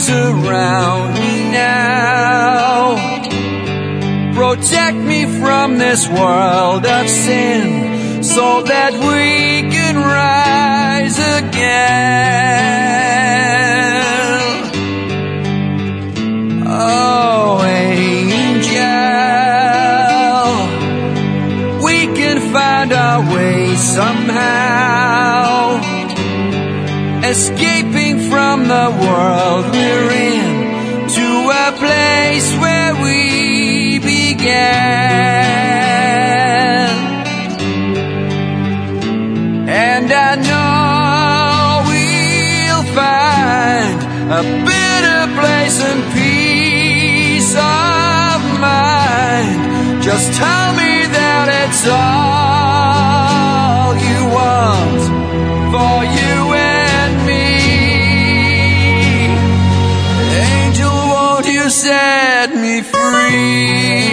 arms around me now. Protect me from this world of sin, so that we can rise again. Oh, angel, we can find our way somehow, escaping from the world we're in, to a place where we began. And I know we'll find a better place and peace of mind. Just tell me that it's all you want for you and me. Angel, won't you set me free?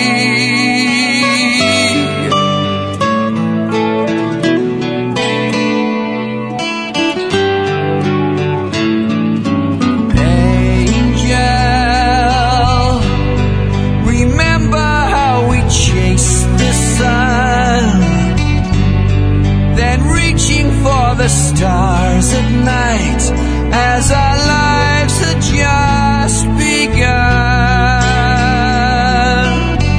The stars at night, as our lives had just begun.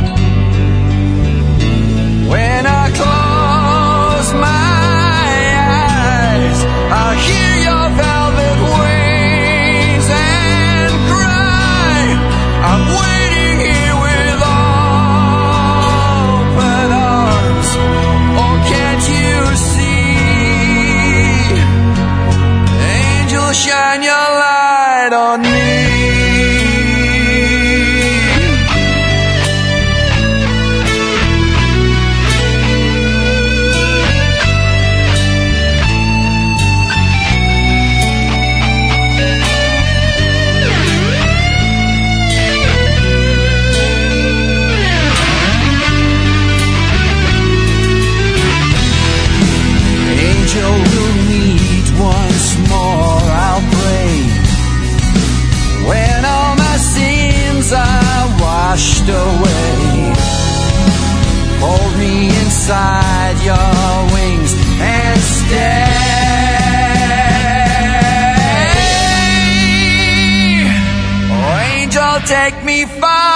When I close my eyes, I hear your velvet wings and cry. I'm waiting here with open arms. Oh, can't you see? Shine your light on me. Angel, we'll meet once more, I'll pray, when all my sins are washed away. Hold me inside your wings and stay. Oh, angel, take me far